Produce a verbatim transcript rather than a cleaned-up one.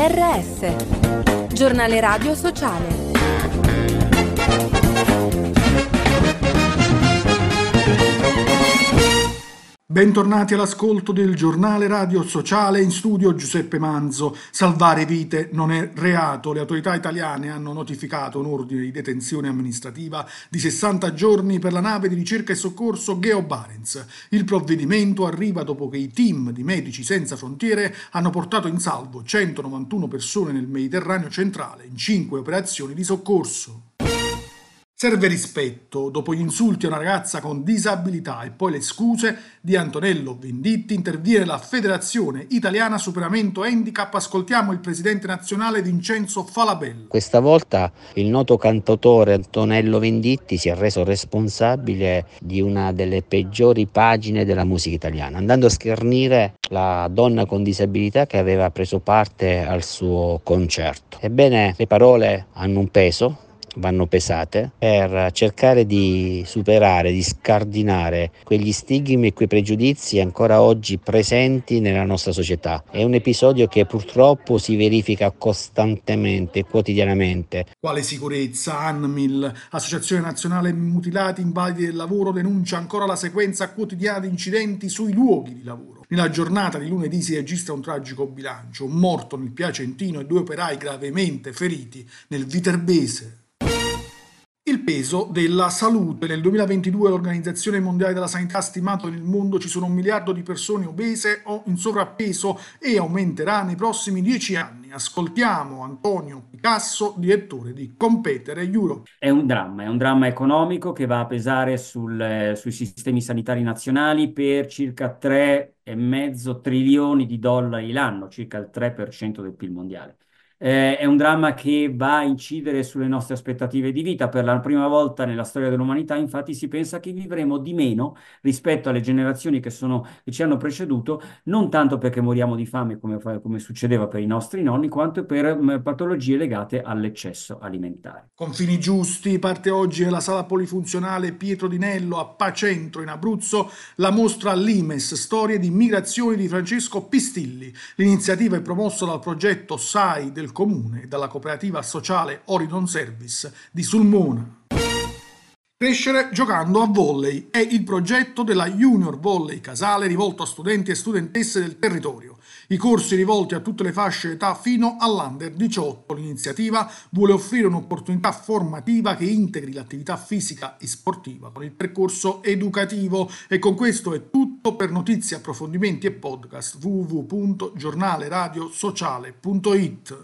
R S, giornale radio sociale. Bentornati all'ascolto del giornale radio sociale, in studio Giuseppe Manzo. Salvare vite non è reato. Le autorità italiane hanno notificato un ordine di detenzione amministrativa di sessanta giorni per la nave di ricerca e soccorso Geo Barents. Il provvedimento arriva dopo che i team di Medici Senza Frontiere hanno portato in salvo centonovantuno persone nel Mediterraneo centrale in cinque operazioni di soccorso. Serve rispetto, dopo gli insulti a una ragazza con disabilità e poi le scuse di Antonello Venditti, interviene la Federazione Italiana Superamento Handicap. Ascoltiamo il presidente nazionale Vincenzo Falabella. Questa volta il noto cantautore Antonello Venditti si è reso responsabile di una delle peggiori pagine della musica italiana, andando a schernire la donna con disabilità che aveva preso parte al suo concerto. Ebbene, le parole hanno un peso, vanno pesate per cercare di superare, di scardinare quegli stigmi e quei pregiudizi ancora oggi presenti nella nostra società. È un episodio che purtroppo si verifica costantemente, quotidianamente. Quale sicurezza? ANMIL, Associazione Nazionale Mutilati Invalidi del Lavoro, denuncia ancora la sequenza quotidiana di incidenti sui luoghi di lavoro. Nella giornata di lunedì si registra un tragico bilancio: un morto nel Piacentino e due operai gravemente feriti nel Viterbese. Il peso della salute. Nel duemilaventidue l'Organizzazione Mondiale della Sanità ha stimato che nel mondo ci sono un miliardo di persone obese o in sovrappeso e aumenterà nei prossimi dieci anni. Ascoltiamo Antonio Picasso, direttore di Competere Europe. È un dramma, è un dramma economico che va a pesare sul, eh, sui sistemi sanitari nazionali per circa tre virgola cinque trilioni di dollari l'anno, circa il tre per cento del P I L mondiale. Eh, è un dramma che va a incidere sulle nostre aspettative di vita. Per la prima volta nella storia dell'umanità, infatti, si pensa che vivremo di meno rispetto alle generazioni che, sono, che ci hanno preceduto, non tanto perché moriamo di fame come, come succedeva per i nostri nonni, quanto per mh, patologie legate all'eccesso alimentare. Confini Giusti parte oggi nella sala polifunzionale Pietro Di Nello a Pacentro in Abruzzo la mostra Limes, storie di migrazioni di Francesco Pistilli. L'iniziativa è promossa dal progetto S A I del Comune e dalla cooperativa sociale Horizon Service di Sulmona. Crescere giocando a volley è il progetto della Junior Volley Casale rivolto a studenti e studentesse del territorio. I corsi rivolti a tutte le fasce d'età fino all'Under diciotto. L'iniziativa vuole offrire un'opportunità formativa che integri l'attività fisica e sportiva con il percorso educativo. E con questo è tutto. Per notizie, approfondimenti e podcast w w w punto giornale radio sociale punto it.